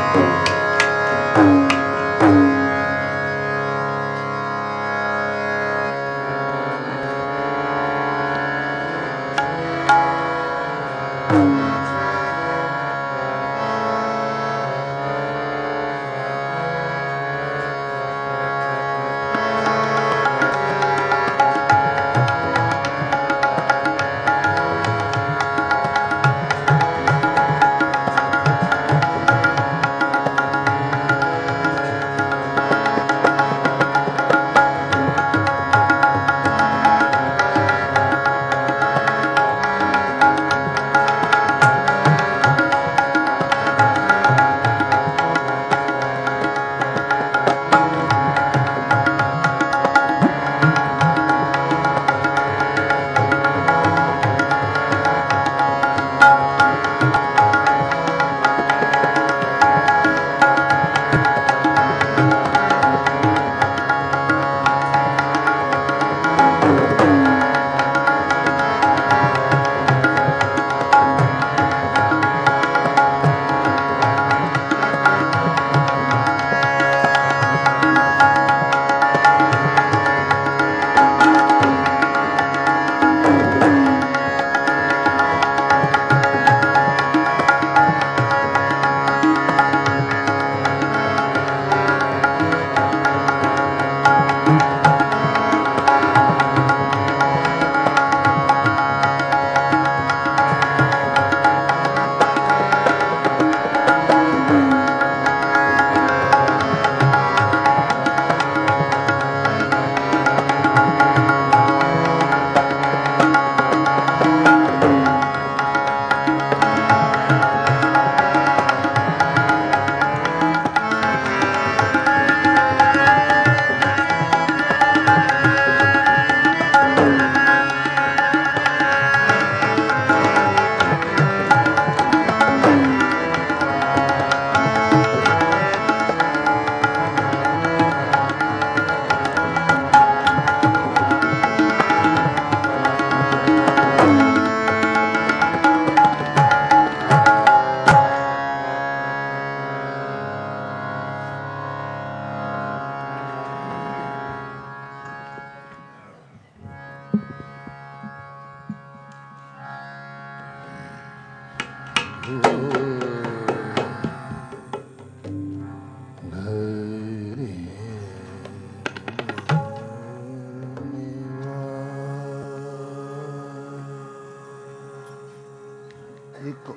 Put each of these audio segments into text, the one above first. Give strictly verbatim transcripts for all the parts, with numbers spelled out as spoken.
ਇਕ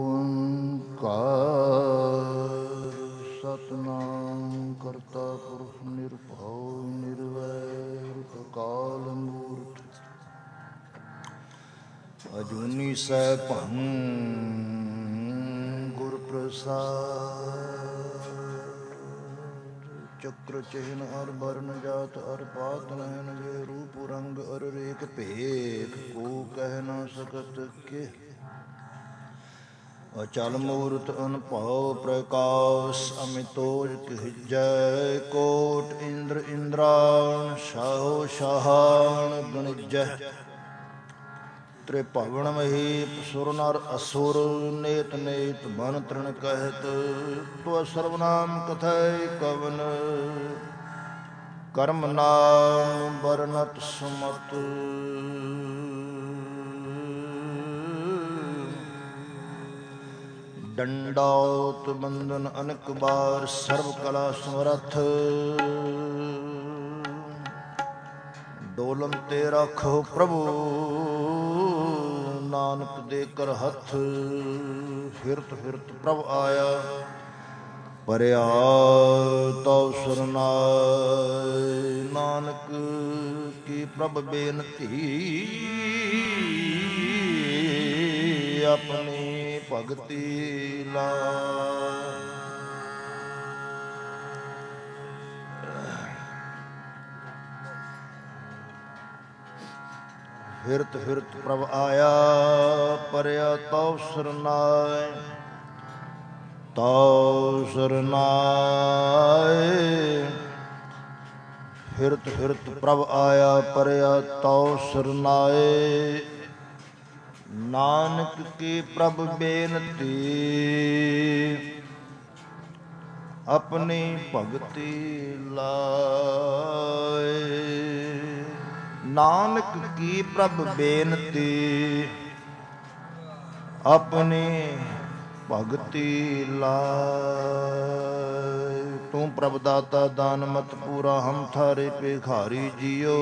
ਓੰਕਾਰ ਸਤਿਨਾਮ ਕਰਤਾ ਪੁਰਖ ਨਿਰਭਉ ਨਿਰਵੈਰ ਅਕਾਲ ਮੂਰਤਿ ਅਜੂਨੀ ਸੈਭੰ ਗੁਰ ਪ੍ਰਸਾਦਿ ਚਕ੍ਰ ਚਿਹਨ ਅਰ ਬਰਨ ਜਾਤ ਅਰ ਪਾਤ ਨੈਨ ਜੇ ਰੂਪ ਰੰਗ ਅਰ ਰੇਖ ਭੇਖ ਕੋ ਕਹਿ ਨਾ ਸਕਤ ਕੇ ਅਚਲ ਮੂਰਤ ਅਨਭਉ ਪ੍ਰਕਾਸ਼ ਅਮਿਤੋਜ ਕਹਿਜੈ ਕੋਟ ਇੰਦਰ ਇੰਦਰਾਣ ਸਾਹੋ ਸਾਹਾਣ ਗਣਿਜੈ ਤ੍ਰਿਭਵਨ ਮਹੀਪ ਸੁਰ ਨਰ ਅਸੁਰ ਨੇਤ ਨੇਤ ਬਨ ਤ੍ਰਿਣ ਕਹਿਤ ਤੋ ਸਰਵਨਾਮ ਕਥੈ ਕਵਨ ਕਰਮ ਨਾਮ ਬਰਨਤ ਸੁਮਤ ਡੰਡਾਉਤ ਬੰਧਨ ਅਨਕ ਬਾਰ ਸਰਬ ਕਲਾ ਸਮਰੱਥ ਡੋਲਨ ਤੇ ਰੱਖੋ ਪ੍ਰਭੂ ਨਾਨਕ ਦੇ ਕਰ ਹੱਥ ਫਿਰਤ ਫਿਰਤ ਪ੍ਰਭ ਆਇਆ ਪਰਿਆ ਤਉ ਸਰਨਾਇ ਨਾਨਕ ਕੀ ਪ੍ਰਭ ਬੇਨਤੀ ਆਪਣੀ ਭਗਤੀ ਲਾ ਫਿਰਤ ਫਿਰਤ ਪ੍ਰਭ ਆਇਆ ਪਰਿਆ ਤਉ ਸਰਨਾਇ ਤਉ ਸਰਨਾਇ ਫਿਰਤ ਫਿਰਤ ਪ੍ਰਭ ਆਇਆ ਪਰਿਆ ਤਉ ਸਰਨਾਇ ਨਾਨਕ ਕੀ ਪ੍ਰਭ ਬੇਨਤੀ अपनी भगति लाए। नानक की प्रभ बेनती अपनी भगति लाए। तू प्रभ दाता दान मत पूरा हम थारे भिखारी जियो।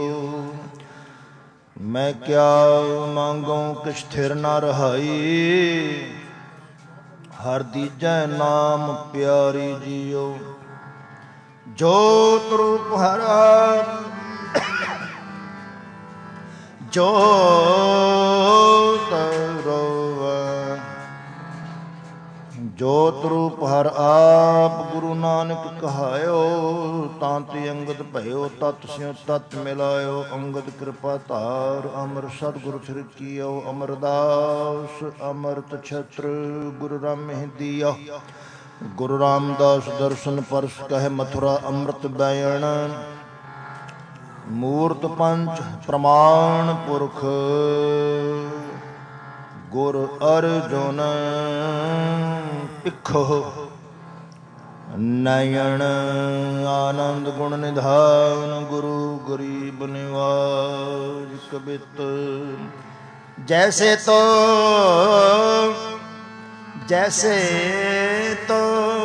मैं क्या मांगूं किछ थिर न रहाई। हर दीजै नाम प्यारी जियो। जोत रूप हरा जोत रोवै। जोत रूप हर आप गुरु नानक कहायो। तांति अंगद भयो तत् स्यों तत् मिलायो। अंगद कृपा धार अमर सतगुरु फिर कियो। अमरदास अमृत छत्र गुरु राम दिया। गुरु रामदास दर्शन परस कह मथुरा अमृत बैण। मूर्त पंच प्रमाण पुरख गुर अर्जुन पिखो। नयन आनंद गुण निधान गुरु गरीब निवाज कबित। जैसे तो जैसे तो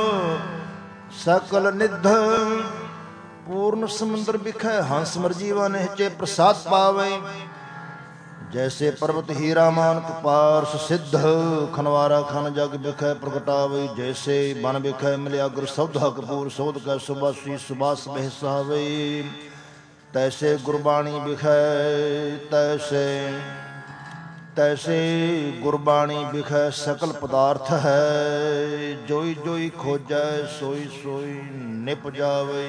सकल निध पूर्ण समुद्र बिखै हंस मरजीवा निहचे प्रसाद पावे। जैसे पर्वत हीरा मानक पारस सिद्ध खनवारा खन जग बिखै प्रगटावे। जैसे बन बिखै मिलयाग्र सौधा कपूर सौध कै सुबासी सुबास बहसावे। तैसे गुरबाणी बिखै तैसे तैसे गुरबाणी बिखै सकल पदार्थ है। जोई जोई खोजै सोई सोई निप जावे।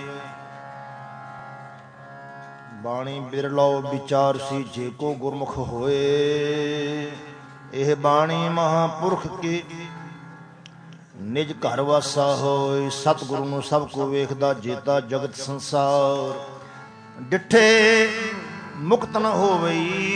बाणी बिरलो विचार सी जेको गुरमुख होए। यह बाणी महापुरख की निज घर वासा होए। सतगुरु नूं सब को वेखदा जेता जगत संसार। डिठे मुक्त न होवई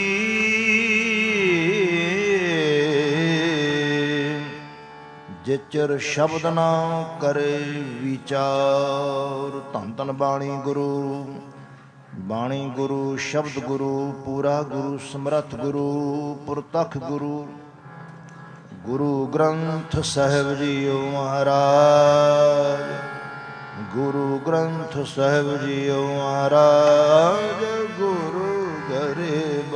जिचर शब्द ना करे विचार। धन धन बाणी गुरु बाणी गुरु शब्द गुरु पूरा गुरु समरथ गुरु पुरतख गुरु। गुरु ग्रंथ साहिब जीओ महाराज। गुरु ग्रंथ साहिब जीओ महाराज। गुरु गरीब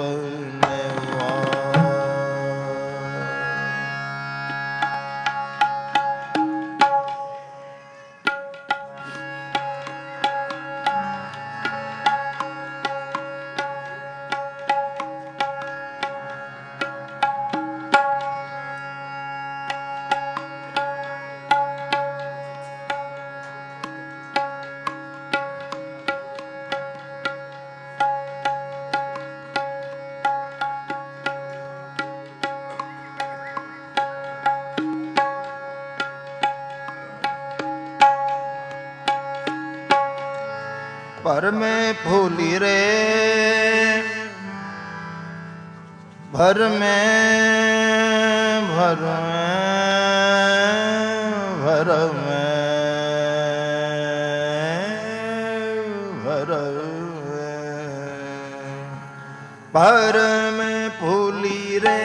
भर में फूली रे भर में भर में भर में भर में भर में फूली रे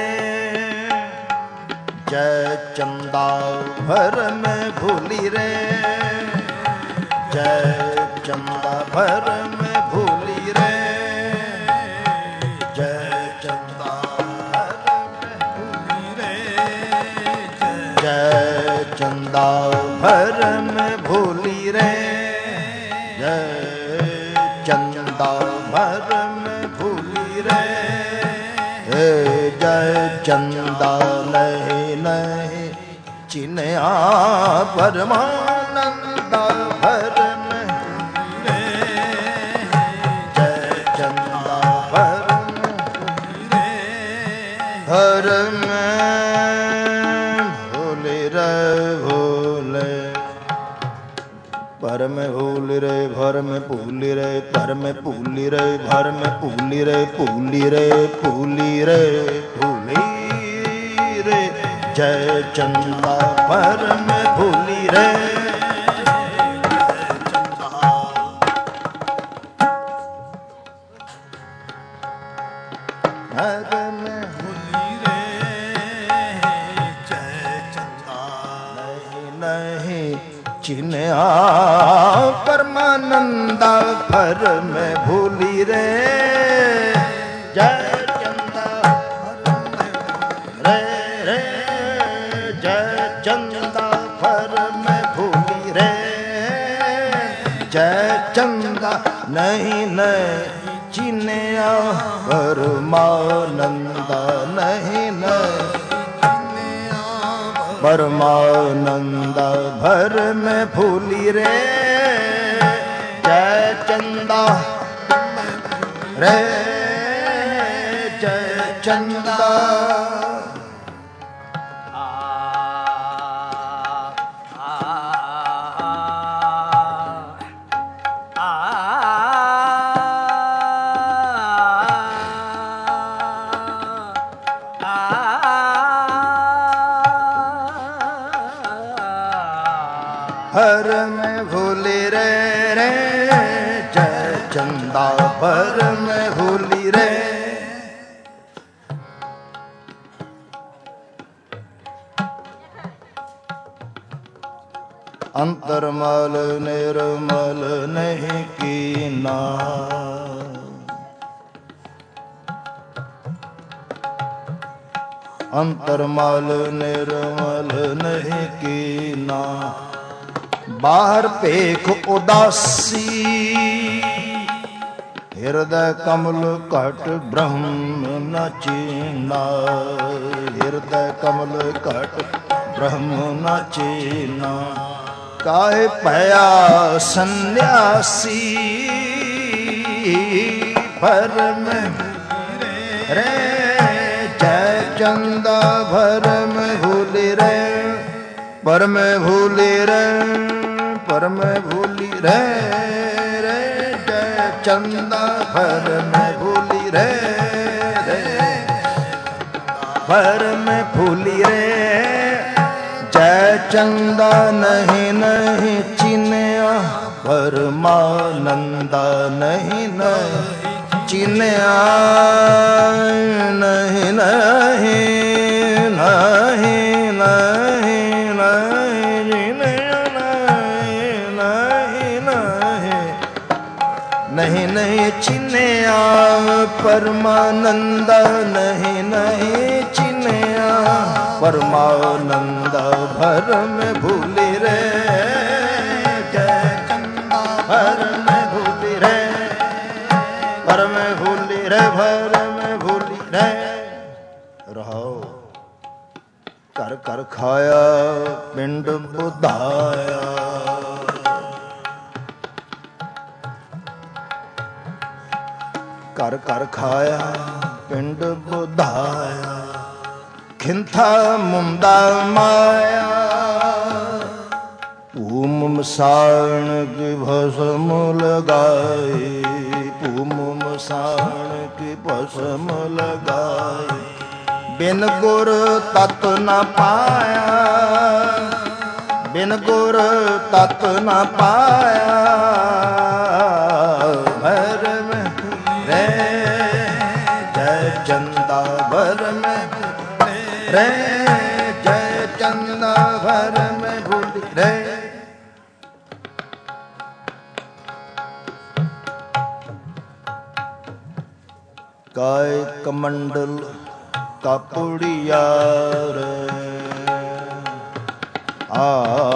जय चंदा। भर में फूली रे जय चंदा। भर में भूली रे जय चंदा। भर में भूली रे जय चंदा। भर में भूली रे जय चंदा। भर में भूली रे जय चंदा। नहीं नहीं चिन्या परमानंद। भर भर में भूले रे भूले भर में भूली रे भर में भूली रे भर में भूली रे भर में भूली रे भूली रे भूली रे भूली रे जय चंदा। भर में भूली रे नहीं चिन्या परमानंदा भर में भूली रे जय चंदा रे रे जय चंदा भर में भूली रे जय चंदा नहीं नहीं चिन्या परमानंदा नहीं नहीं परमानंदा भर में भूली रे जय चंदा रे जय चंदा भर में भूली रे रे जय चंदा भर में भूली रे अंतरमल निर्मल नहीं कीना अंतरमल निर्मल नहीं कीना बाहर पेख उदासी हृदय कमल कट ब्रह्म न चीना हृदय कमल कट ब्रह्म न चीना काहे पया सन्यासी भर में रे जय चंदा भर में भूली रे पर में भूली रे पर में भूली रे रे जय चंदा भर में भूली रे रे भर में भूली रे जय चंदा नहीं नहीं चिन्या परमानंदा नहीं नहीं चिन्या नहीं नहीं नहीं नहीं नहीं नहीं चिन्या परमानंदा नहीं नहीं चिन्या परमानंदा भर में भूली रे जय चंदा भर में भूली रे भर में भूली रे भर में भूली रे रहो कर कर खाया पिंड बुधाया कर कर खाया पिंड बुधाया खिंथा मुंदा माया पूम मसाण की भस्म लगाई पूम मसाण की भस्म लगाई बिन गुर तत् न पाया बिन गुर तत् न पाया भर में रे जय चंदा भर में रे जय चंदा भर में भूली रे काय कमंडल का पुड़िया रे आ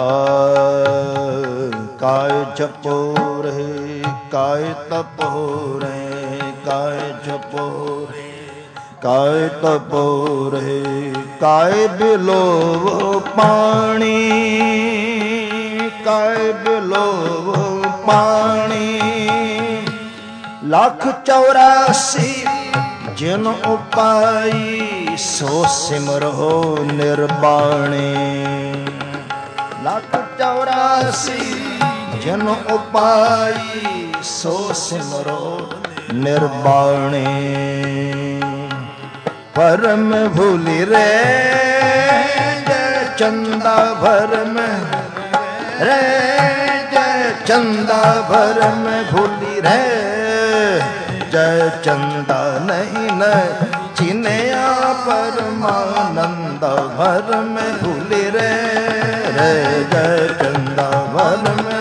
काय जपो रे काय तपो रे काय जपो रे काय तपो रे काय बिलो पानी काय बिलो पानी लाख चौरासी जिन उपाई सो सिमरो निर्बाणी लाख चौरासी जिन उपाई सो सिमरो निर्बाणी परम भूली रे जय चंदा भर में रे जय चंदा भर में भूली रे जय चंदा नहीं न चिन्या परमानंद भर में भूली रे रे रे जय चंदा वर में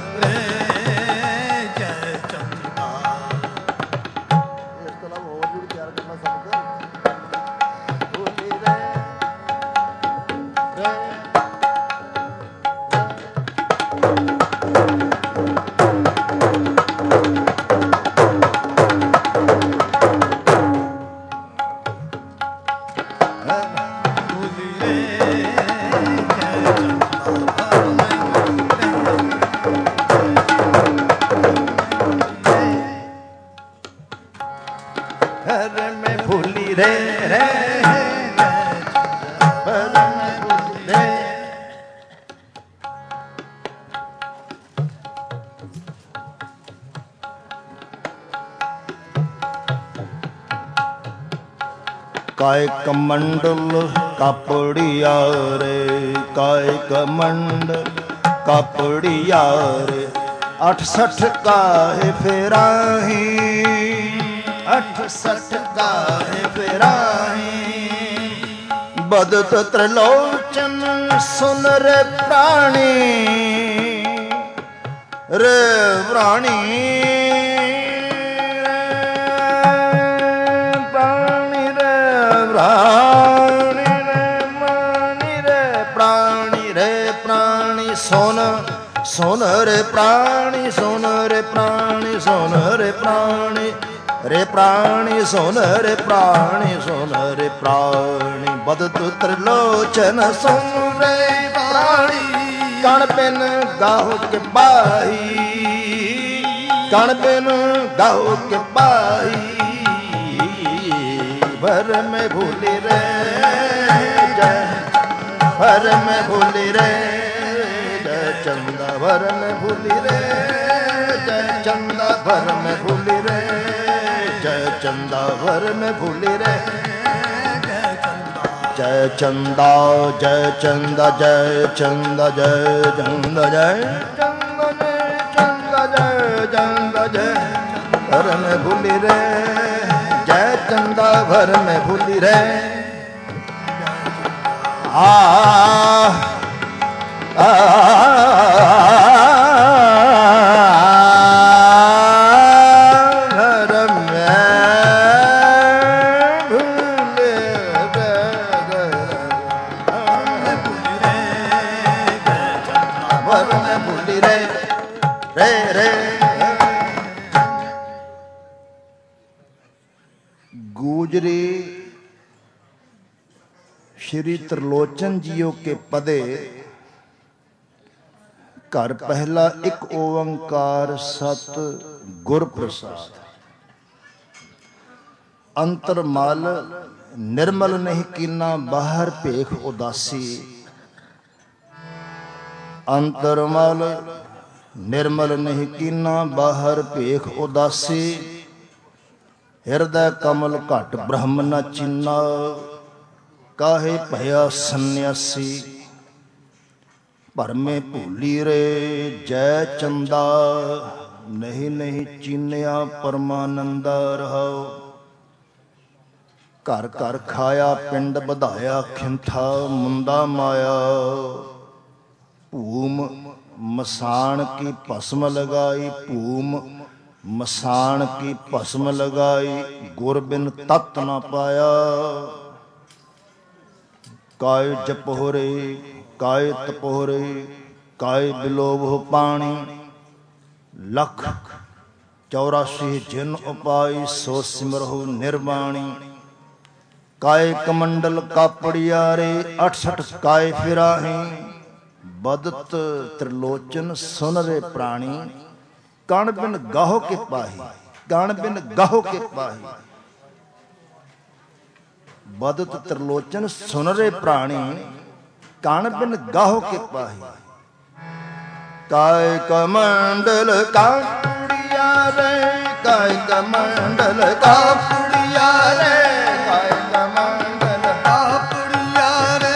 काय कमंडल कापड़िया रे, काय कमंडल कापड़िया रे, अठ सठ काहे फेराही, अठ सठ काहे फेराही, बदत त्रिलोचन सुन रे प्राणी, रे प्राणी प्राणी रे प्राणी रे प्राणी रे प्राणी सोन सोन रे प्राणी सोन रे प्राणी सोन रे प्राणी रे प्राणी सोन रे प्राणी सोन रे प्राणी बदत त्रिलोचन सोन रे प्राणी कण बिन गाहो के बाही कण बिन गाहो के बाही भर में भूली रे जय भर में भूली रे जय चंदा भर में भूली रे जय चंदा भर में भूली रे जय चंदा भर में भूली रे जय चंदा जय चंदा जय चंदा जय चंदा जय चंदा जय चंदा जय चंदा जय भर में भूली रे जय चंदा भर में भूली रे आ आ घर में भूले भर में भूली रे रे रे गुजरी श्री त्रिलोचन जियो के पदे घर पहला एक ओंकार सत गुर प्रसाद अंतरमल निर्मल नहीं कीना बाहर भेख उदासी अंतरमल निर्मल नहीं कीना बाहर भेख उदासी हिरदय कमल घट ब्रह्म न चिन्ना काहे भया सन्यासी भरमे भूली रे जय चंदा नहीं नहीं चीनिया परमानंदा रहो घर घर खाया पिंड बधाया खिंथा मुंदा माया भूम मसान की भस्म लगाई भूम मसान की भस्म लगाई गुर बिन तत् न पाया काय जपोरे काय तपोरे काय बिलोभ पानी लख चौरासी जिन उपाय सो सिमरहु निर्वाणी काय कमंडल कापड़िया रे अठसठ काय फिराही बदत त्रिलोचन सुन रे प्राणी कण बिन गाहो के पाही कण बिन गाहो के पाही बदत त्रिलोचन सुन रे प्राणी कण बिन गाहो के पाही काय कमंडल कापड़िया रे काय कमंडल कापड़िया रे काय कमंडल कापड़िया रे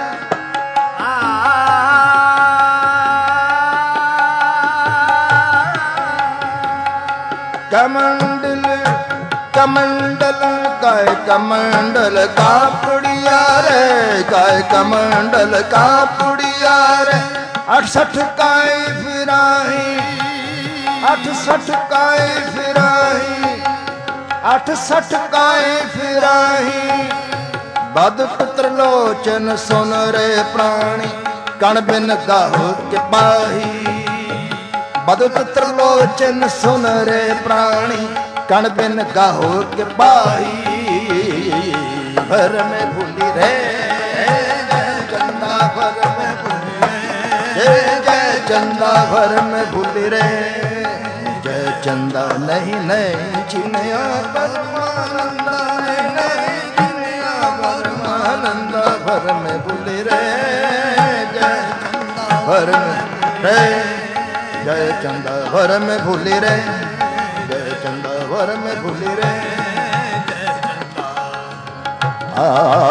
कमंडल कमंडल काय कमंडल कापड़िया रे काय कमंडल कापड़िया यार अठसठ काए फिराही, अठसठ काए फिराही, अठसठ काए फिराही। बद पुत्र लोचन सुन रे प्राणी, कण बिन गाहो के पाही। बद पुत्र लोचन सुन रे प्राणी, कण बिन गाहो के पाही। भर में भूली रे चंदा, भर में भूली रे जय जय चंदा, भर में भूली रे जय चंदा। नहीं नहीं चिन्या परमानंदा, नहीं नहीं चिन्या परमानंदा। भर में भूली रे जय चंदा, भर में रे जय चंदा, भर में भूली रे जय चंदा, भर में भूली रे जय चंदा। आ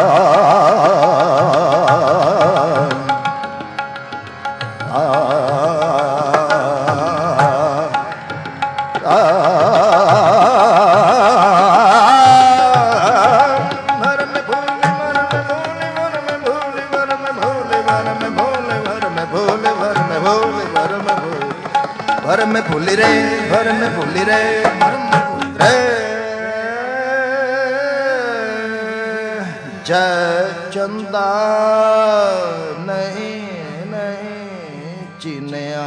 भर में भूली रे, भर में भूली रे, भर में भूली रे जय चंदा। नहीं नहीं चिन्या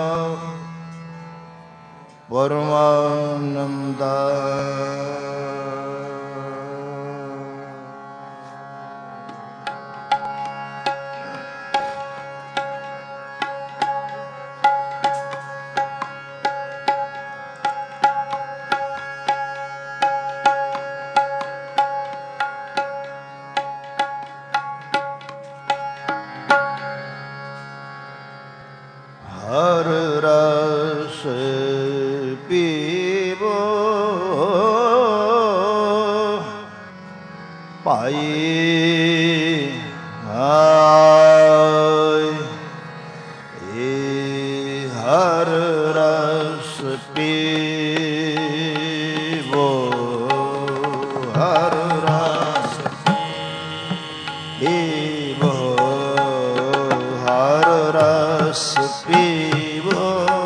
परमानंदा। हर रस पीवो पाई, हाय हर रस पीवो, हर रस पीवो, हर रस पीवो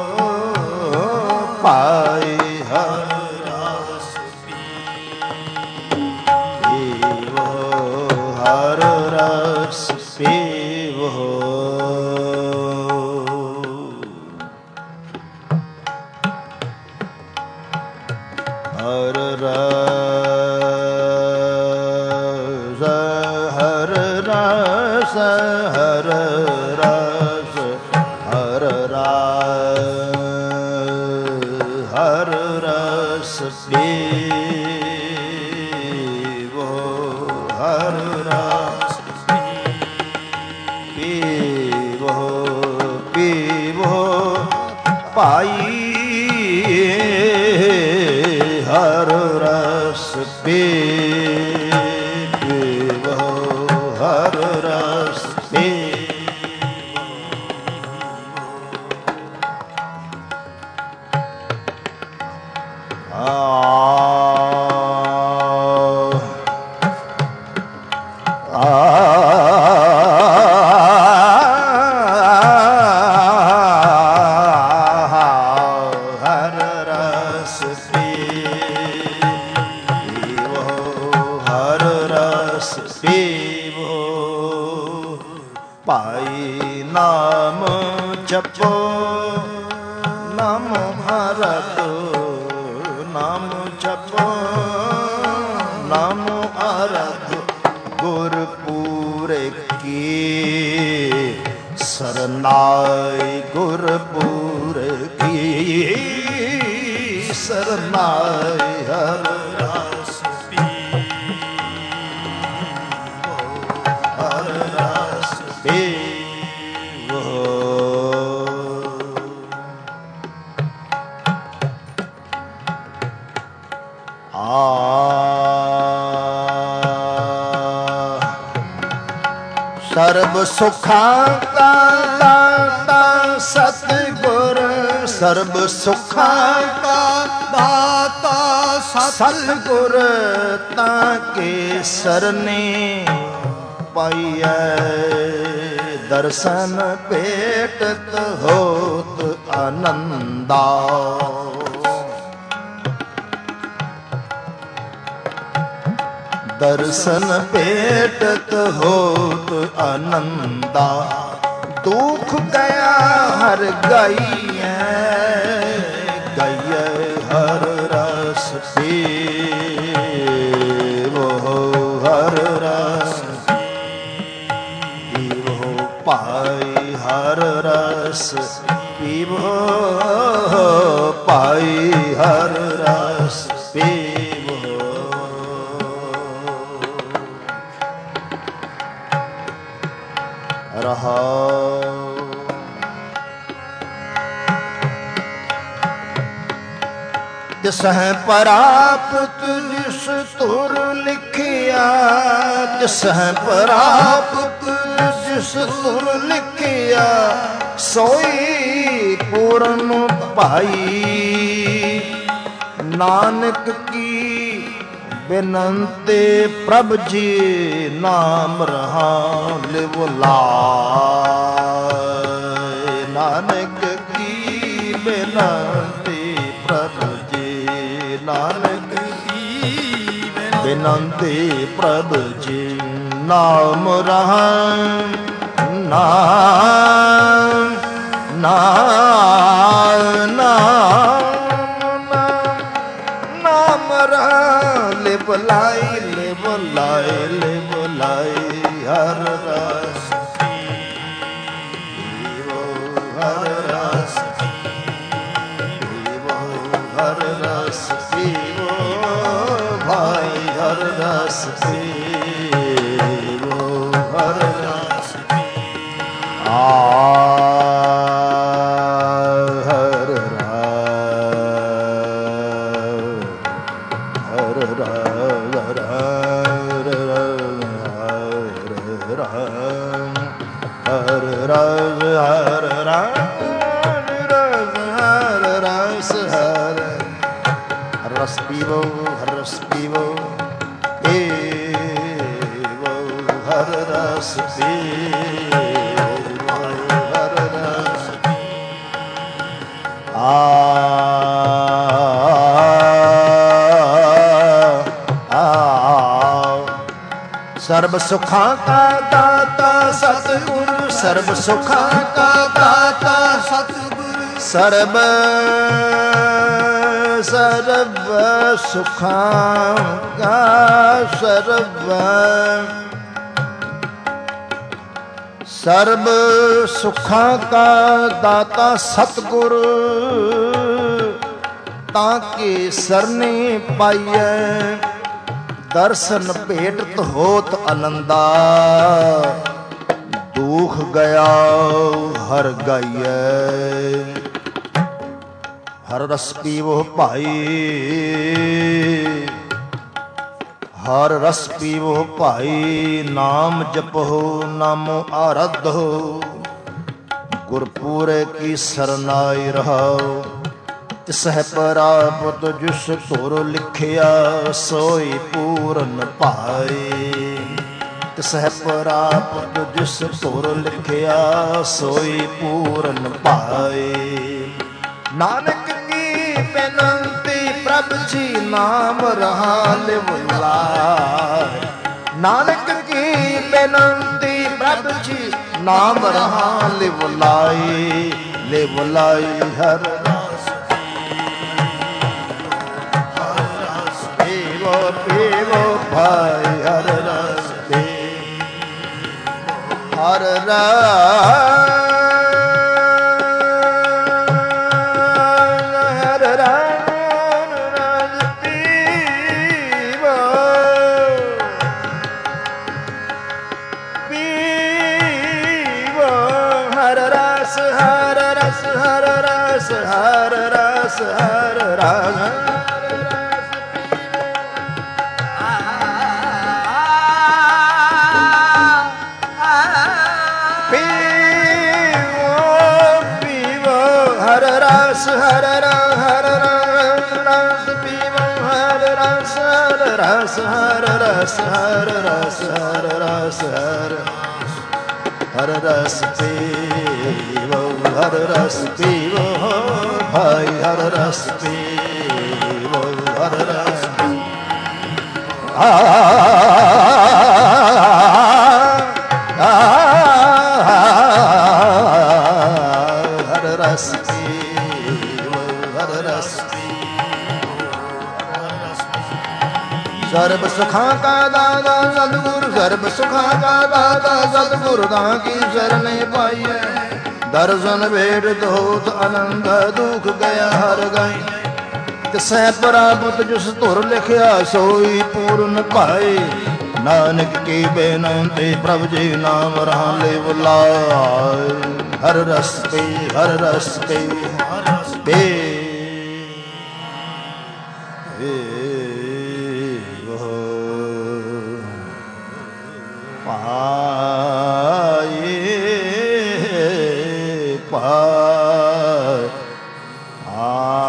पाई, हर रस पीवो, हर रस पीवो। हर रस, हर रस, हर रस, हर रस, हर रस पीवो, हर रस पीवो, पीवो पाई, हर रस पीवो, हर रस पीवो। आ आ हर रस पीवो, हर रस पीवो पाई। नाम जपो नाम भारत, नाम जपो नाम आरत। गुरपुरे की सरनाई, गुरपुरे की सरनाई। हर रस पीवो, हर रस पीवो। आ सर्ब सुखा का दाता सतगुर, सर्ब सुखा का दाता सतगुर। ताके सरने पाइए दर्शन भेटत होत आनंदा। दर्शन भेटत होत आनंदा। दुख गया हर गाइए गाइए हर रस पीवो हर रस पीवो पाई हर रस पीवो पाई हर रस पीवो। रहा तिसह प्राप्त जिस तुर लिखिया। तिसह प्राप्त जिस तुर लिखिया। सोई पूर्ण पाई। नानक की बिनते प्रभ जी नाम रहा लिव लाए। नानक की बिनती प्रभ जी नानक की बिनती प्रभ जी नाम रहा नाम नाम नाम रहा ले बुलाई ले बुलाई ले बुलाई हर रस पीवो हर रस पीवो हर रस पीवो भाई हर रस पीवो हर रस आ रस पीवो हर रस पीवो पीवो हर रस पीवो हर रस आ सर्व सुखां का दाता सतगुरु। सर्व सुखां का दाता सतगुरु। सर्व सर्व सुखां का सर्व सर्व सुखां का दाता सतगुरु। ताके सरने पाइए दर्शन भेटत होत आनंदा। दुख गया हर गाइए हर रस पीवो भाई हर रस पीवो भाई। नाम जपो नामो आराधो गुरपुरे की सरनाई रहो। तिसह प्राप्त जिस तुर लिखिया सोई पूरन पाए। तिसह प्राप्त जिस तुर लिखिया सोई पूरन पाए। नानक की बिनती प्रभ जी नाम रहा लिव लाए। नानक की बिनती प्रभ जी नाम रहा लिव लाई लिव लाई हर रस पीवो पीवो भाई हर रस पीवो हर रस हर रस हर रस पीवो पीवो हर रस हर हर रस पीवो हर रस हर रस हर रस हर रस हर रस हर हर रस पीवो, हर रस पीवो भाई, हर रस पीवो, हर रस आ, आ, हर रस पीवो, हर रस सर्ब सुखां का दाता सतगुरु, सर्ब सुखां का दाता सतगुरु दां की शरण पाइए। दर्शन भेट दोत आनंद दुख गया हर गई, तिसै प्राप्त जिस धुर लिखिया सोई पूर्ण पाए। नानक की बेनती प्रभु जी नाम राले बुलाए। हर रस पे, हर रस पे, हर रस पे पाए पाए आ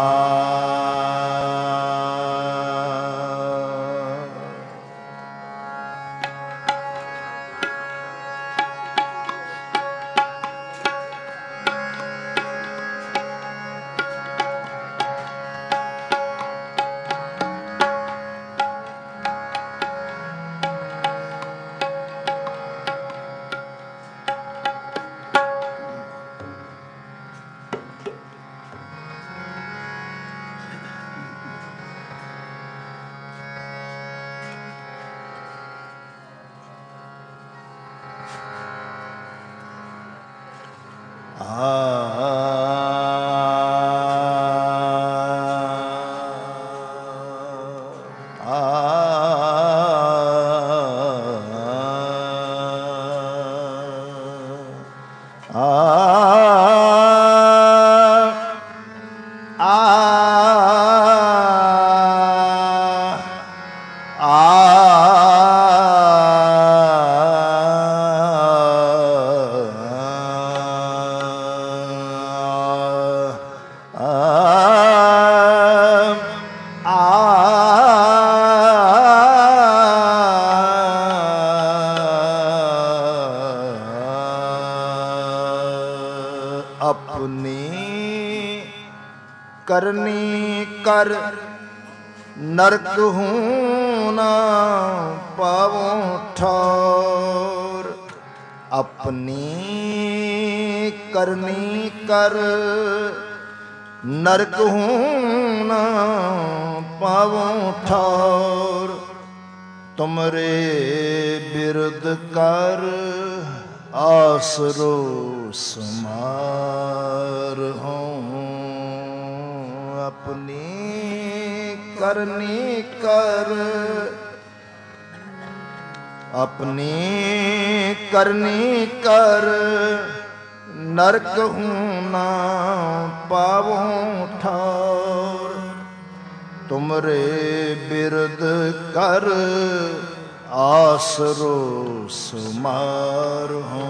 करनी कर नरक हूँ ना पावो ठौर। अपनी करनी कर नरक हूँ ना पावो ठौर। तुमरे बिरद कर आसरो समार हूँ। अपनी करनी कर, अपनी करनी कर नरक हूँ ना पावो ठौर। तुमरे बिरद कर आसरो सुमार हूँ।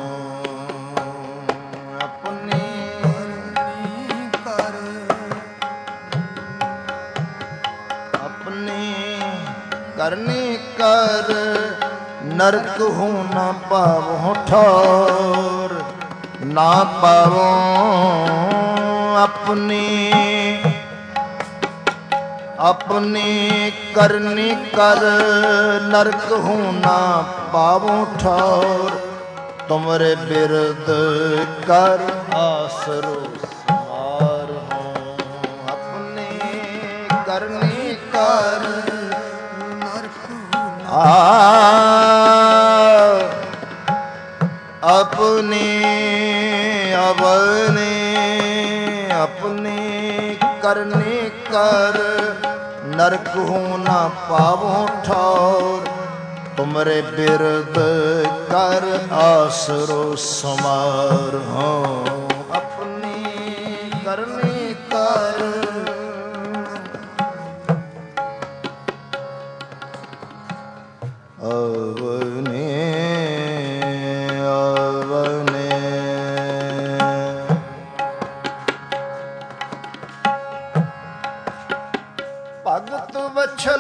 अपनी कर, अपनी करनी कर नरक हूँ ना पावो ठौर। ना पावो अपनी अपनी करनी कर नरक हूँ ना पावो ठौर। तुमरे बिरद कर आसरो समार हूँ। अपनी करनी कर आ अपनी अपनी अपनी करनी कर नरक हूँ ना पावो ठौर। तुमरे बिरद कर आसरो समार हूँ। अपनी करनी कर अवने अवने भगत वछल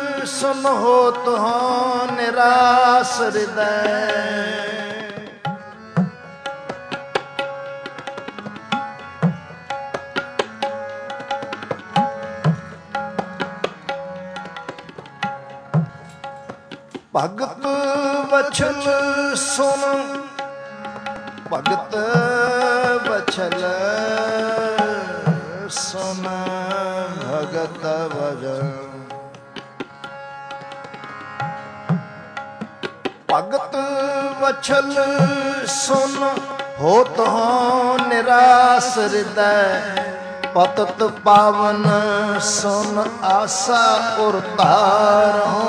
सुन हो तुहाँ निराश हृदय। ਭਗਤ ਵਛਲ ਸੁਨ, ਭਗਤ ਵਛਲ ਸੁਨ ਭਗਤ ਵਜਨ। ਭਗਤ ਵਛਲ ਸੁਨ ਹੋਤ ਹੋ ਨਿਰਾਸ ਹਿਰਦੈ, ਪਤਤ ਪਾਵਨ ਸੁਨ ਆਸਾ ਉਰਤਾਰਹੁ।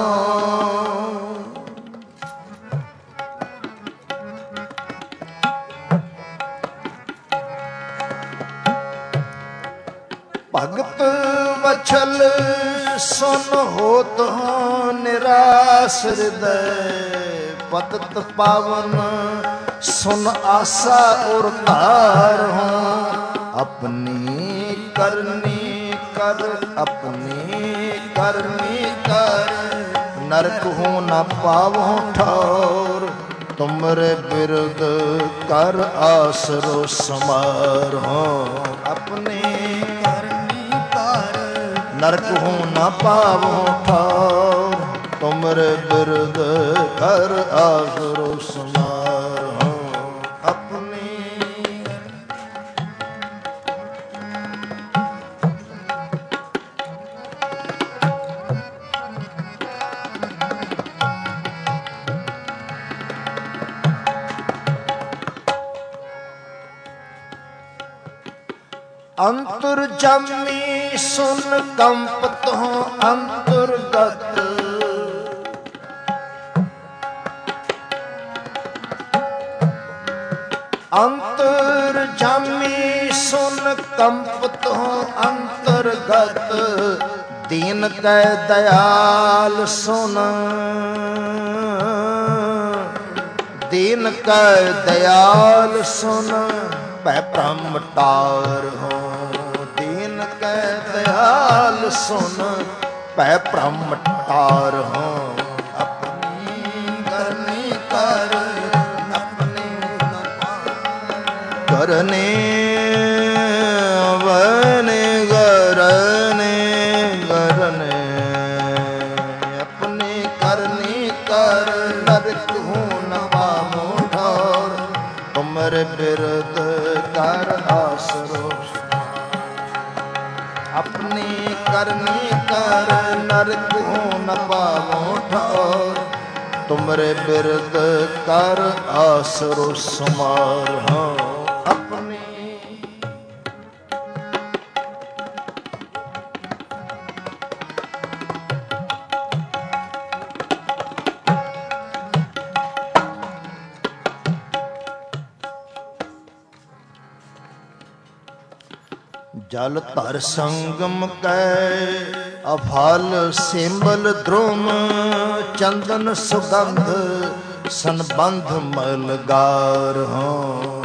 ਭਗਤ ਵਛਲ ਸੁਨ ਹੋਤ ਹੋ ਨਿਰਾਸ ਹਿਰਦੈ, ਪਤਤ ਪਾਵਨ ਸੁਨ ਆਸਾ ਉਰਤਾਰਹੁ। ਆਪਣੀ ਕਰਨੀ ਕਰ, ਆਪਣੀ ਕਰਨੀ ਕਰ, ਨਰਕ ਹੂੰ ਨ ਪਾਵਹੁ ਠੌਰ। ਤੁਮਰੇ ਬਿਰਦ ਕਰ ਆਸਰੋ ਸਮਾਰਹੁ। ਆਪਣੀ ਕਰਨੀ ਕਰ, ਨਰਕ ਹੂੰ ਨ ਪਾਵਹੁ ਠੌਰ। ਤੁਮਰੇ ਬਿਰਦ ਕਰ ਆਸਰੋ ਸਮਾਰਹੁ। ਆਪਣੀ ਅੰਤਰ ਜਾਮੀ ਸੁਨ ਕੰਪਤ ਹੋ ਅੰਤਰਗਤ। ਅੰਤਰ ਜਾਮੀ ਸੁਨ ਕੰਪਤ ਹੋ ਅੰਤਰਗਤ। ਦੀਨ ਕੈ ਦਇਆਲ ਸੁਨ, ਦੀਨ ਕੈ ਦਇਆਲ ਸੁਨ ਭੈ ਭ੍ਰਮ ਟਾਰਹੁ। ਦੀਨ ਕੈ ਦਇਆਲ ਸੁਨ ਭੈ ਭ੍ਰਮ ਟਾਰਹੁ। ਆਪਣੀ ਕਰਨੀ ਕਰ, ਕਰਨੇ ਵਨੇ ਗਰਨੇ ਗਰਨੇ। ਆਪਣੀ ਕਰਨੀ ਕਰ, ਨਰਕ ਹੂੰ ਨ ਪਾਵਹੁ ਠੌਰ। ਤੁਮਰੇ ਬਿਰਦ ਕਰ ਆਸਰੋ। ਆਪਣੀ ਕਰਨੀ ਕਰ, ਨਰਕ ਹੂੰ ਨ ਪਾਵਹੁ ਠੌਰ। ਤੁਮਰੇ ਬਿਰਦ ਕਰ ਆਸਰੋ ਸਮਾਰਹੁ। ਜਲ ਧਰ ਸੰਗਮ ਕੈ ਅਫਲ ਸਿੰਬਲ ਧਰੁਮ। ਚੰਦਨ ਸੁਗੰਧ ਸੰਬੰਧ ਮਲਗਾਰਹੁ।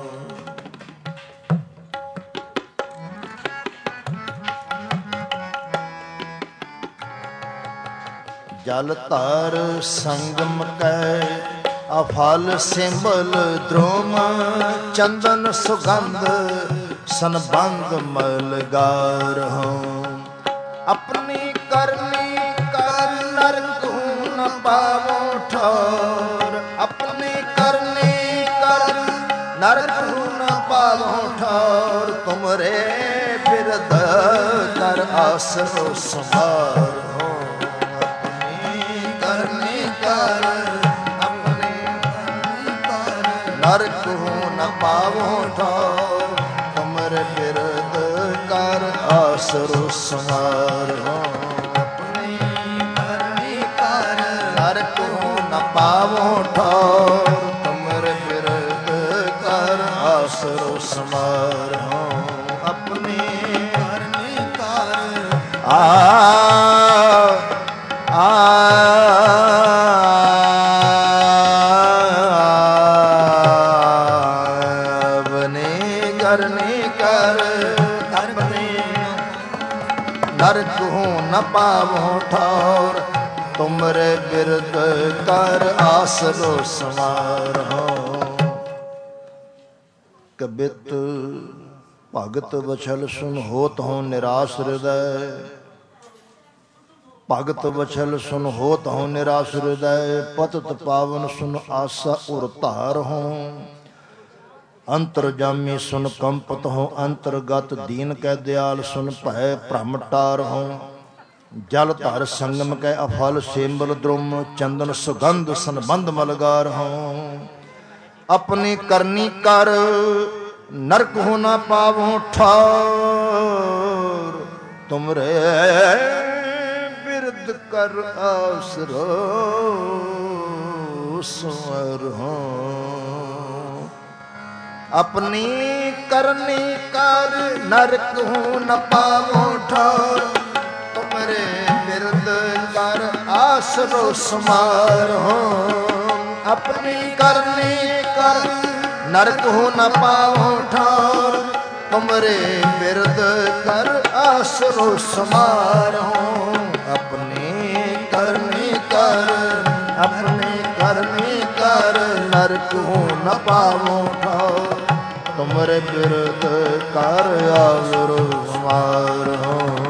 ਜਲ ਧਰ ਸੰਗਮ ਕੈ ਅਫਲ ਸਿੰਬਲ ਧਰੁਮ। ਚੰਦਨ ਸੁਗੰਧ ਸੰਬੰਧ ਮਲਗਾਰਹੁ। ਆਪਣੀ ਕਰਨੀ ਕਰ, ਨਰਕ ਹੂੰ ਨ ਪਾਵਹੁ ਠੌਰ। ਆਪਣੀ ਕਰਨੀ ਕਰ, ਨਰਕ ਹੂੰ ਨ ਪਾਵਹੁ ਠੌਰ। ਤੁਮਰੇ ਬਿਰਦ ਕਰ ਆਸਰੋ ਸਮਾਰਹੁ। ਆਪਣੀ ਕਰਨੀ ਕਰ, ਆਪਣੀ ਕਰਨੀ ਕਰ, ਨਰਕ ਹੂੰ ਨ ਪਾਵਹੁ ਠੌਰ। ਤੁਮਰੇ ਬਿਰਦ ਕਰ ਆਸਰੋ ਸਮਾਰਹੁ। ਆਪਣੀ ਕਰਨੀ ਕਰ, ਨਰਕ ਹੂੰ ਨ ਪਾਵਹੁ ਠੌਰ। ਤੁਮਰੇ ਬਿਰਦ ਕਰ ਆਸਰੋ ਸਮਾਰਹੁ। ਆਪਣੀ ਕਰਨੀ ਕਰ, ਆ ਆ ਨਰਕ ਹੂੰ ਨ ਪਾਵਹੁ ਠੌਰ। ਤੁਮਰੇ ਬਿਰਦ ਕਰ ਆਸਰੋ ਸਮਾਰਹੁ। ਕਬਿਤ ਭਗਤ ਵਛਲ ਸੁਨ ਹੋਤ ਹੋ ਨਿਰਾਸ ਹਿਰਦੈ। ਭਗਤ ਵਛਲ ਸੁਨ ਹੋਤ ਹਉ ਨਿਰਾਸ ਹਿਰਦੈ, ਪਤਿਤ ਪਾਵਨ ਸੁਨ ਆਸਾ ਉਰ ਧਾਰ ਹਉ। ਅੰਤਰਜਾਮੀ ਸੁਨ ਕੰਪਤ ਹੋ ਅੰਤਰਗਤ, ਦੀਨ ਕੈ ਦਿਆਲ ਸੁਨ ਭੈ ਭ੍ਰਮ ਟਾਰ ਹਉ। ਜਲ ਧਰ ਸੰਗਮ ਕੈ ਅਫਲ ਸੇਂਬਲ ਦ੍ਰੁਮ, ਚੰਦਨ ਸੁਗੰਧ ਸੰਬੰਧ ਮਲਗਾਰ ਹਉ। ਆਪਣੀ ਕਰਨੀ ਕਰ ਨਰਕ ਹੋ ਨਾ ਪਾਵੋ ਠਾਰ, ਤੁਮਰੇ ਬਿਰਦ ਕਰ ਆਸਰੋ ਸਵਰ ਹਉ। ਆਪਣੀ ਕਰਨੀ ਕਰ ਨਰਕ ਹੋ ਨ ਪਾਵੋ ਠਾਰ, ਤੁਮਰੇ ਬਿਰਦ ਕਰ ਆਸਰੋ ਸਮਾਰ ਹਉ। ਆਪਣੀ ਕਰਨੀ ਕਰ ਨਰਕ ਹੋ ਨ ਪਾਵੋ ਠਾਰ, ਤੁਮਰੇ ਬਿਰਦ ਕਰ ਆਸਰੋ ਸਮਾਰ ਹਉ। ਆਪਣੀ ਕਰਨੀ ਕਰ ਆਪਣੀ ਕਰਨੀ ਕਰ ਨਰਕ ਹੋ ਨ ਪਾਵੋ ਠਾਰ, ਤੁਮਰੇ ਬਿਰਦ ਕਰ ਆਸਰੋ ਸਮਾਰ ਹਉ।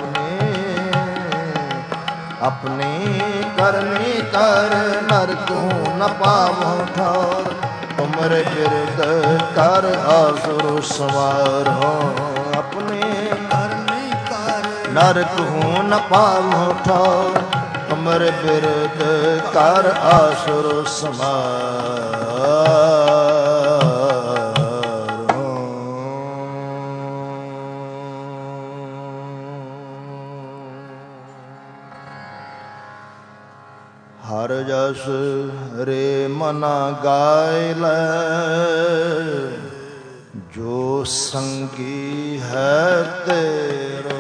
ਆਪਣੀ ਕਰਨੀ ਕਰ ਨਰਕ ਹੋ ਨ ਪਾਵੋ ਠਾਰ, ਤੁਮਰੇ ਬਿਰਦ ਕਰ ਆਸੁਰ ਸਵਾਰ ਹਉ। ਆਪਣੀ ਕਰਨੀ ਕਰ ਨਰਕ ਹੋ ਨ ਪਾਵੋ ਠਾਰ, ਤੁਮਰੇ ਬਿਰਦ ਕਰ ਆਸੁਰ ਸਵਾਰ ਹਰ ਜਸ ਰੇ ਮਨਾ ਗਾਇ ਲੈ, ਜੋ ਸੰਗੀ ਹੈ ਤੇਰੋ।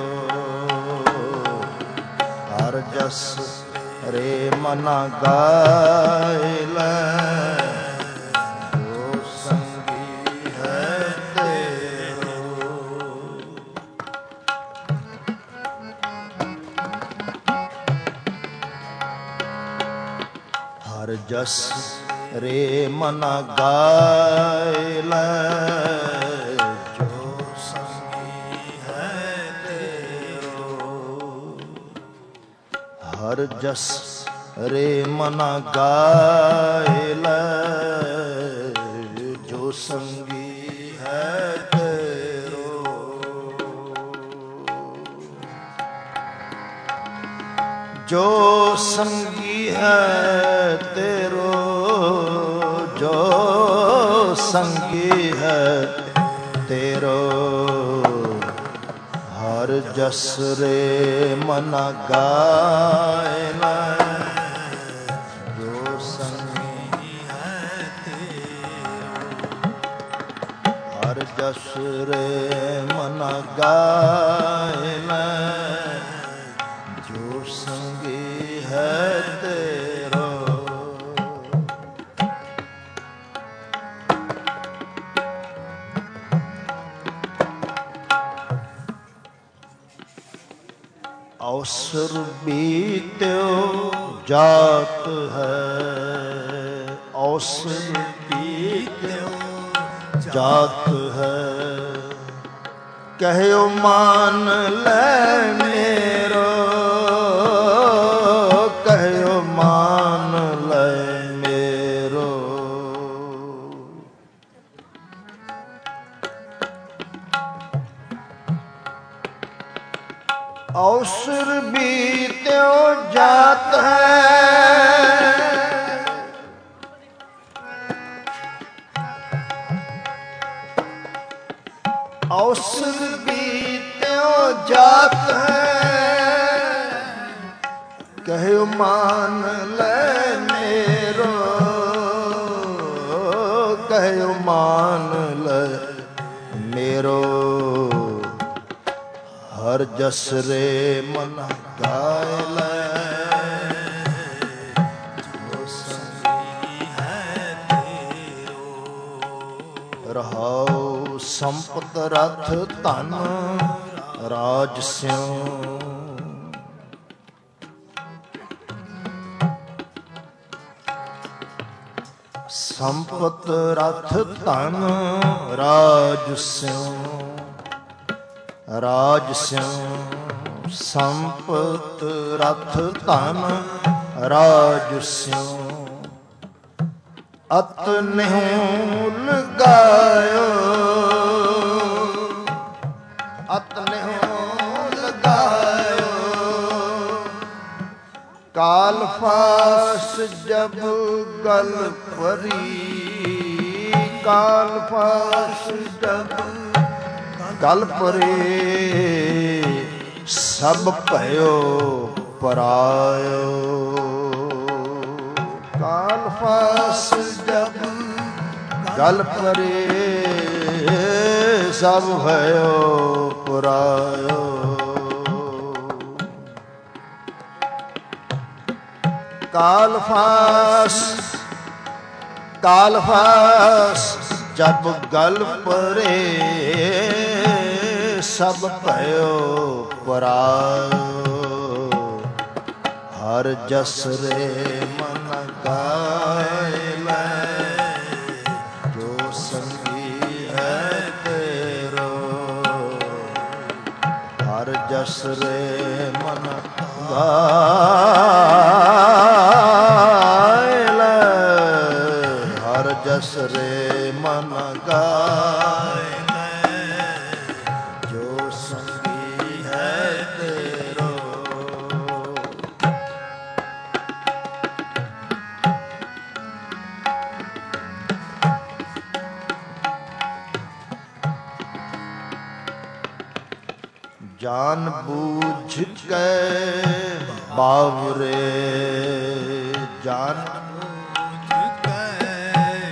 ਹਰ ਜਸ ਰੇ ਮਨਾ ਗਾਇ ਲੈ, ਜੋ ਸੰਗੀ ਹੈ ਤੇਰੋ। ਹਰ ਜਸ ਰੇ ਮਨਾ ਗਾਇ ਲੈ, ਜੋ ਸੰਗੀ ਹੈ ਤੇਰੋ। ਹਰ ਜਸ ਰੇ ਮਨਾ ਗਾਇ ਲੈ, ਜੋ ਸੰਗੀ ਹੈ ਤੇਰੋ। ਜੋ ਸੰਗੀ ਹੈ ਤੇਰੋ, ਜੋ ਸੰਗੀ ਹੈ ਤੇਰੋ। ਹਰ ਜਸ ਰੇ ਮਨਾ ਗਾਇ ਲੈ, ਜੋ ਸੰਗੀ ਹੈ ਤੇਰੋ। ਹਰ ਜਸ ਰੇ ਮਨਾ ਗਾਇ ਲੈ, ਜੋ ਸੰਗੀ ਹੈ ਤੇਰੋ। ਅਵਸਰ ਬੀਤਿਓ ਜਾਤ ਹੈ, ਅਵਸਰ ਬੀਤਿਓ ਜਾਤ ਹੈ। ਕਹਿਓ ਮਾਨ ਲੈ ਮੇਰੋ, ਕਹਿਓ ਮਾਨ ਲੈ ਮੇਰੋ। ਅਵਸਰ ਬੀਤਿਓ ਜਾਤ ਹੈ, ਅਵਸਰ ਬੀਤਿਓ ਜਾਤ ਹੈ। ਕਹਿਓ ਮਾਨ ਲੈ ਮੇਰੋ, ਕਹਿਓ ਮਾਨ ਲੈ ਮੇਰੋ। ਹਰ ਜਸ ਰੇ ਮਨ ਗਾਇ ਲੈ, ਜੋ ਸੰਗੀ ਹੈ ਤੇਰੋ। ਰਹਾਉ ਸੰਪਤ ਰਥ ਧਨ ਰਾਜ ਸਿਉ, ਸੰਪਤ ਰਥ ਧਨ ਰਾਜ ਸਿਉ, ਰਾਜ ਸਿਉ। ਸੰਪਤ ਰਥ ਧਨ ਰਾਜ ਸਿਉ ਅਤ ਨਿਹੁ ਲਗਾਇਓ ਅਤ ਨਿਹੁ ਲਗਾਇਓ ਕਾਲ ਫਾਸ ਜਬ ਗਲ ਪਰੀ ਕਾਲ ਫਾਸ ਜਬ ਗਲ ਪਰੇ ਸਭ ਭਇਓ ਪਰਾਇਓ ਕਾਲ ਫਾਸ ਜਬ ਗਲ ਪਰੇ ਸਭ ਭਇਓ ਪਰਾਇਓ ਕਾਲ ਫਾਸ ਕਾਲ ਫਾਸ ਜਬ ਗਲ ਪਰੇ ਸਭ ਭਇਓ ਪਰਾਇਓ ਹਰ ਜਸ ਰੇ ਮਨ ਗਾਇ ਲੈ ਜੋ ਸੰਗੀ ਹੈ ਤੇਰੋ ਹਰ ਜਸ ਰੇ ਮਨ ਗਾਇ ਲੈ ਹਰ ਜਸ ਰੇ ਮਨ ਗਾਇ ਜਾਨ ਬੂਝ ਕੇ ਬਾਵਰੇ ਜਾਨ ਬੂਝ ਕੇ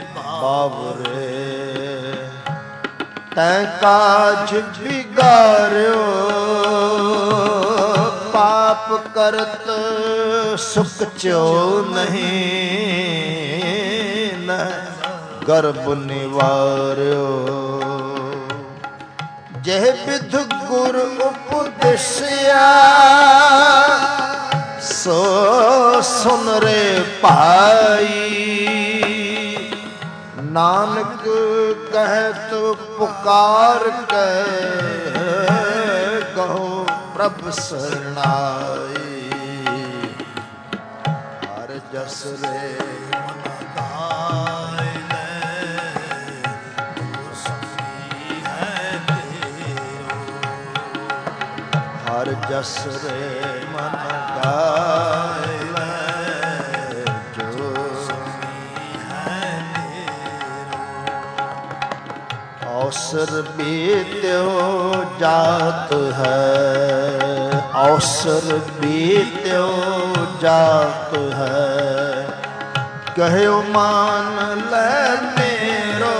ਬਾਵਰੇ ਤੈਂ ਕਾਜ ਬਿਗਾਰਿਓ ਪਾਪ ਕਰਤ ਸੁਖ ਚੋ ਨਹੀਂ ਨ ਗਰਭ ਨਿਵਾਰਿਓ ਜਹ ਵਿਧ ਗੁਰ ਉਪਦੇਸਿਆ ਸੋ ਸੁਨ ਰੇ ਭਾਈ ਨਾਨਕ ਕਹਿਤ ਪੁਕਾਰ ਕੇ ਕਹੋ ਪ੍ਰਭ ਸਰਣਾਈ ਹਰ ਜਸ ਰੇ ਹਰ ਜਸ ਰੇ ਮਨ ਗਾਇ ਲੈ ਜੋ ਹੈ ਔਸਰ ਬੀਤਿਓ ਜਾਤ ਹੈ ਔਸਰ ਬੀਤਿਓ ਜਾਤ ਹੈ ਕਹਿਓ ਮਾਨ ਲੈ ਮੇਰੋ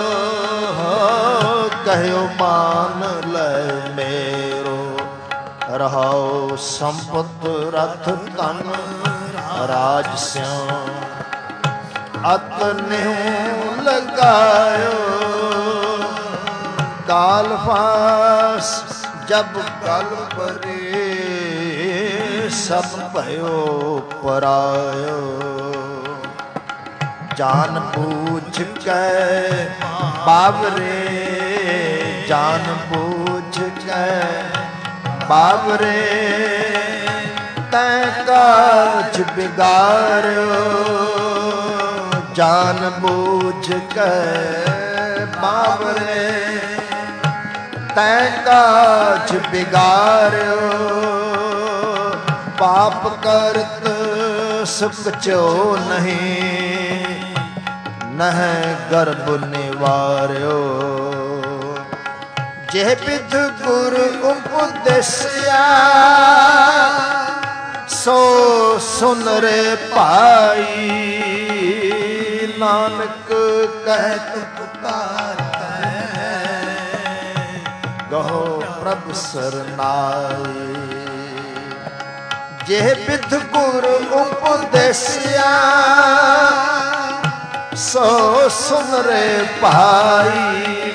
ਕਹਿਓ ਮਾਨ ਲੈ ਮੇਰੋ ਰਹਾਉ ਸੰਪਤ ਰਥ ਧਨ ਰਾਜ ਸਿਉ ਅਤ ਨਿਹੁ ਲਗਾਇਓ ਕਾਲ ਫਾਸ ਜਬ ਗਲ ਪਰੇ ਸਭ ਭਇਓ ਪਰਾਇਓ ਜਾਨ ਬੂਝ ਕੇ ਬਾਵਰੇ ਜਾਨ ਬੂਝ ਕੇ ਬਾਵਰੇ ਤੈਂ ਕਾਜ ਬਿਗਾਰਿਓ ਜਾਨ ਬੂਝ ਕੇ ਬਾਵਰੇ ਤੈਂ ਕਾਜ ਬਿਗਾਰਿਓ ਪਾਪ ਕਰਤ ਸੁਖ ਚੋ ਨਹੀਂ ਨਹਿ ਗਰਭ ਨਿਵਾਰਿਓ ਜਹ ਵਿਧ ਗੁਰ ਉਪਦੇਸਿਆ ਸੋ ਸੁਨ ਰੇ ਭਾਈ ਨਾਨਕ ਕਹਿਤ ਪੁਕਾਰੈ ਗਹੋ ਪ੍ਰਭ ਸਰਨਾਈ ਜਹ ਵਿਧ ਗੁਰ ਉਪਦੇਸਿਆ ਸੋ ਸੁਨ ਰੇ ਭਾਈ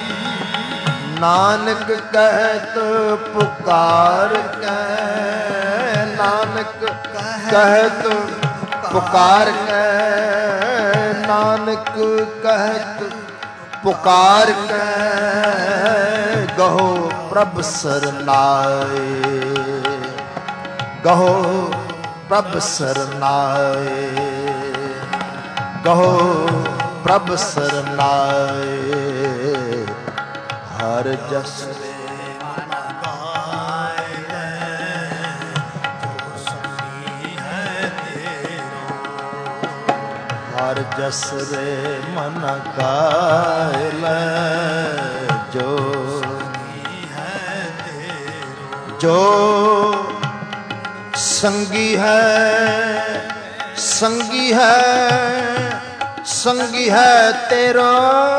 ਨਾਨਕ ਕਹਿਤ ਪੁਕਾਰ ਕੈ ਨਾਨਕ ਕਹਿਤ ਪੁਕਾਰ ਕੈ ਨਾਨਕ ਕਹਿਤ ਪੁਕਾਰ ਕੈ गहो प्रभ सरनाए, गहो प्रभ सरनाए, गहो प्रभ सरनाए। हर जस हर जस रे मन गायल, जो जो संगी है संगी है संगी है तेरो,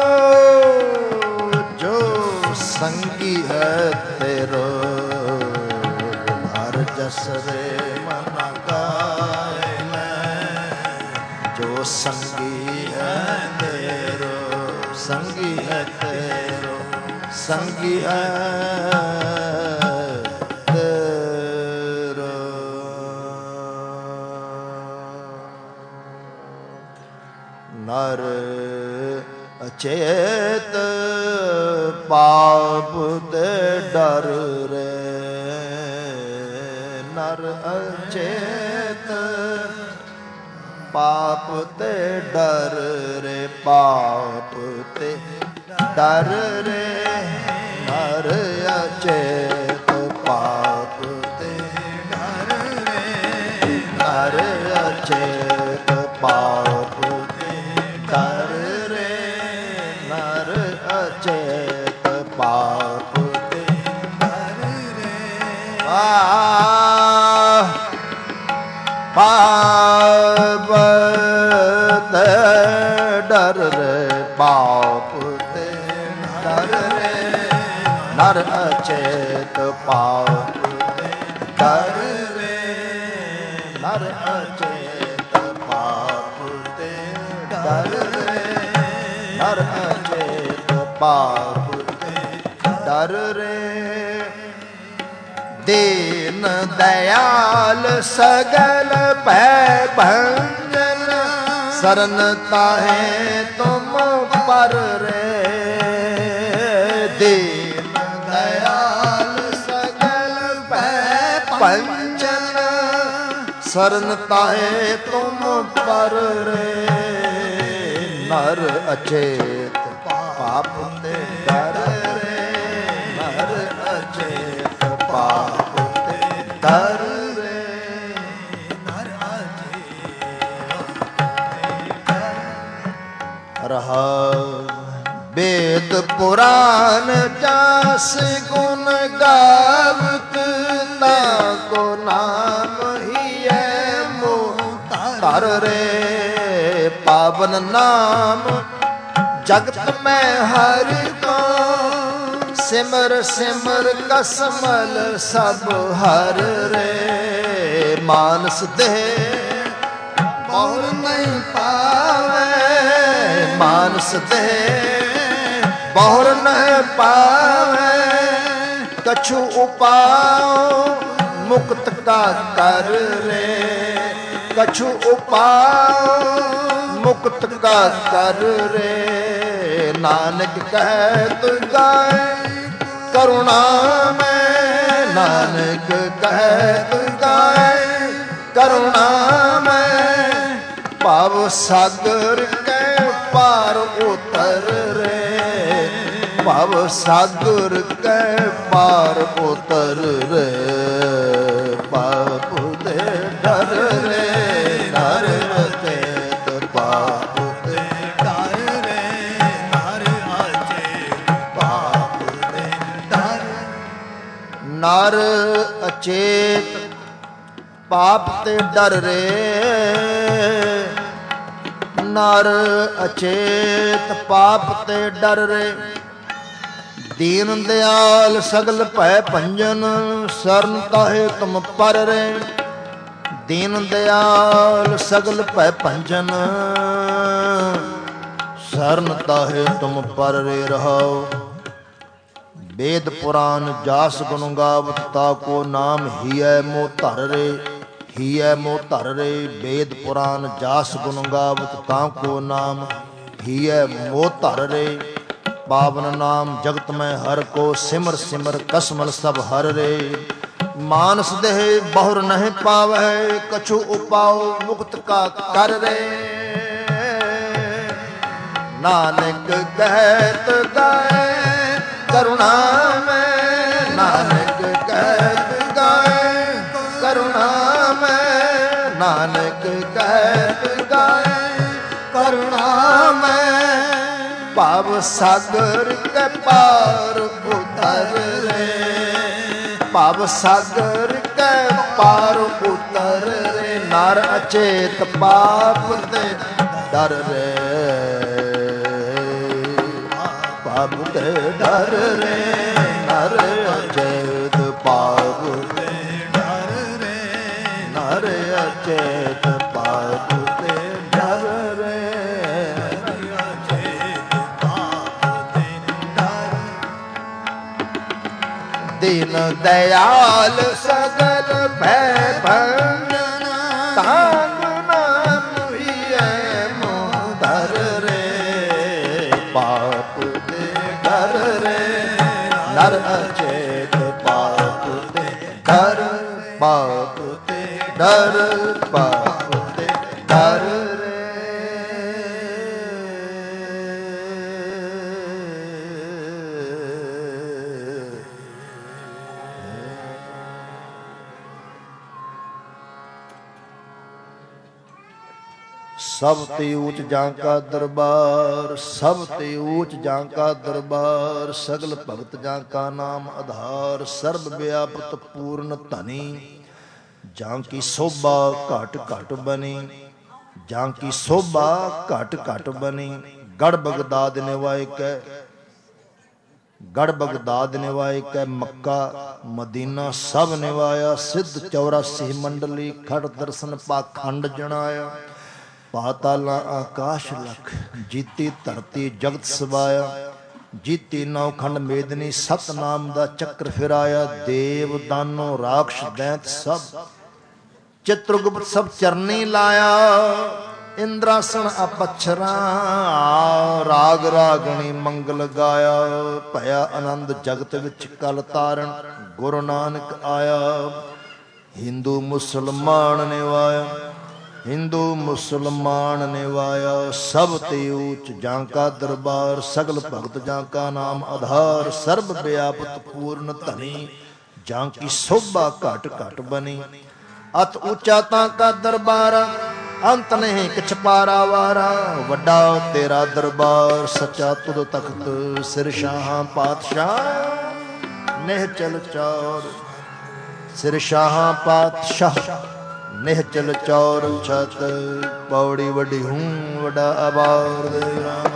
जो संगी है तेरो। हर जस रे मन गायल, जो संगी है तेरो, संगी है तेरो, संगी है तेरो। नर अचेत पाप ते डर रे, नर अचेत पाप ते डर रे, पाप ते डर रे। नर अचेत पाप ते डर रे, नर अचेत पाप ते डर रे, नर अचेत पाप ते डर रे। आ पाप ते डर रे, पाप ते डर रे। नर अचेत पाप ते डर रे, नर अचेत पाप ते डर रे, नर अचेत पाप ते डर रे। दीन दयाल सगल भै भंजन, शरण ताहे तुम पर रे। दीन दयाल सगल भै भंजन, शरण ताहे तुम पर रे। नर अचेत पाप ते डर रे, नर अचेत पाप ते डर रे। नर रहा वेद पुराण जास गुण गावत, ताको नाम ही है मोहतर रे। पावन नाम जगत में हरि को, सिमर सिमर कसमल सब हर रे। मानस देह बहुर नहीं पावे, मानस देह बहुर नहीं पावे। कछु उपाय मुक्त का कर रे, कछु उपाय मुक्त का कर रे। नानक कहत गाए करुणा में, नानक कहत गाए करुणा में। पाव सागर के पार उतर रे, पाव सागर के पार उतर रे। पाप दे डर रे, नर अचेत पाप दे डर रे, नर अचेत पाप दे डर। नर अचेत पाप ते डर रे, नर अचेत पाप ते डर रे। दीन दयाल सगल भै भंजन, शरण ताहे तुम पर रे। दीन दयाल सगल भै भंजन, शरण ताहे तुम पर रे रहाओ। वेद पुराण जास गुण गावत, ताको नाम हिय मोह धर रे। हिय मोह धर रे। वेद पुराण जास गुण गावत, ताको नाम हिय मोह धर रे। पावन नाम जगत में हर को सिमर सिमर कसमल सब हर रे। मानस देह बहुर नहीं पावै कछु उपाओ मुक्त का कर रे। नानक कहत गाए करुणा में, नानक कहत गाए करुणा में, नानक कहत गाए करुणा में। पाव सागर के पार उतर रे, पाव सागर के पार उतर रे। नर अचेत पाप ते डर रे, पाप ते डर रे। नर अचेत पाप ते डर रे, नर अचेत पाप ते डर रे। दीन दयाल सगल भय भंजन, तांग नाम हुए मोदर रे। पाप ते डर रे, नर अचेत पाप ते डर, पाप ते डर, पाप ते डर रे। सब ते ऊंच जांका दरबार, सब ते ऊंच जांका दरबार। सगल भगत जांका नाम आधार, सर्व व्यापत पूर्ण धनी। जांकी शोभा घट घट बनी, जांकी शोभा घट घट बनी। गढ़ बगदाद निवाए कै, गढ़ बगदाद निवाए कै मक्का मदीना सब निवाया। सिद्ध चौरासी मंडली खड़ दर्शन पाखंड जनाया। पाताला आकाश लख जीती धरती जगत सवाया। जीती नौखंड मेदनी सतनाम दा चक्र फिराया। देव दानो राक्ष दैंत सब चित्रगुप्त सब चरनी लाया। इंद्रासन अपच्छरा राग रागणी मंगल गाया। भया आनंद जगत विच कल तारण गुरु नानक आया। हिंदू मुसलमान निवाया, हिंदू मुसलमान निवाया। सब ते ऊंच जांका दरबार, सगल भगत जांका नाम आधार। सर्व व्यापत पूर्ण धनी, जांकी शोभा घट घट बनी। अत ऊंचा तांका दरबारा, अंत नहीं किछ पारा वारा। वड्डा तेरा दरबार, सच्चा तुद तख्त। सिर शाह पातशाह निहचल चौर, सिर शाह पातशाह निहचल चौर छत। पौड़ी वड्डी हूँ वड्डा आबार दे राम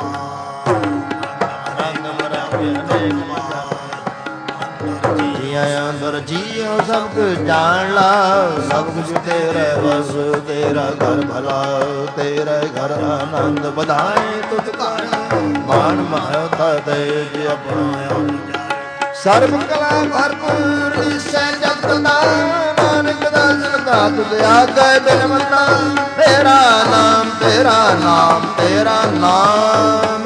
जिया अंदर जियो सब कुछ जान ला। सब कुछ तेरा बस, तेरा घर भला, तेरा घर आनंद बधाए तुझका। मान महता तेज अपना सर्व कला भरपूर इससे जगत नानक दर्शन का तुझ आगे बिनमता। तेरा नाम तेरा नाम तेरा नाम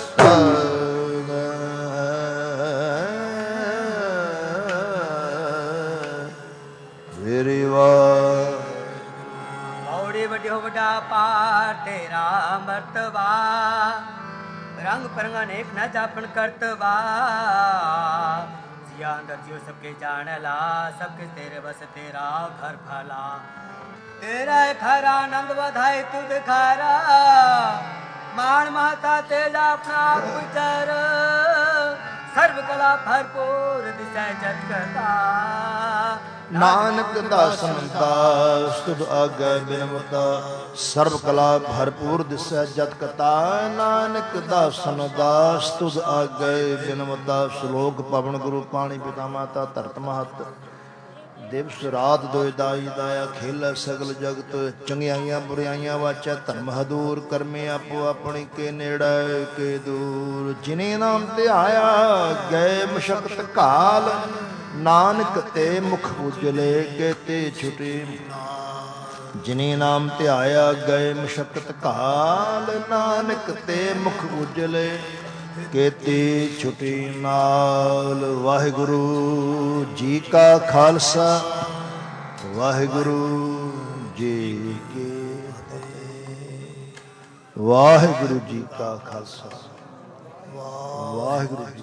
बौड़ी वड्यो वड्डा पार तेरा मर्तबा। रंग परंग अनेक न जापन करतवा। जिया अंदर जियो सबके जानला, सबके तेरे बस तेरा घर भला। तेरा घर आनंद बधाई तुद खारा। मान माता तेजा अपना गुजर। सर्व कला भरपूर दिशा जगता। नानक दासन दास तुद आगे बिनमता। सर्व कला भरपूर दिशा जत कथा। नानक दासन दास तुद आगे बिनमता। श्लोक पवन गुरु पाणी पिता माता धरत महत। दिवस रात दोय दाई दाया खेला सगल जगत। चंगियाइयां बुराइयां वाचा धर्म हदूर। करमे आपो अपनी के नेड़ा के दूर। जिने नाम ते आया गए मशक्कत काल। नानक ते मुख उजले केते छुटे। जिने नाम ते आया गए मशक्कत काल। नानक ते मुख उजले ਕੀਤੀ ਛੁਟੀ ਨਾਲ। ਵਾਹਿਗੁਰੂ ਜੀ ਕਾ ਖਾਲਸਾ ਵਾਹਿਗੁਰੂ ਜੀ ਕੀ ਫਤਿਹ। ਵਾਹਿਗੁਰੂ ਜੀ ਕਾ ਖਾਲਸਾ ਵਾਹਿਗੁਰੂ ਜੀ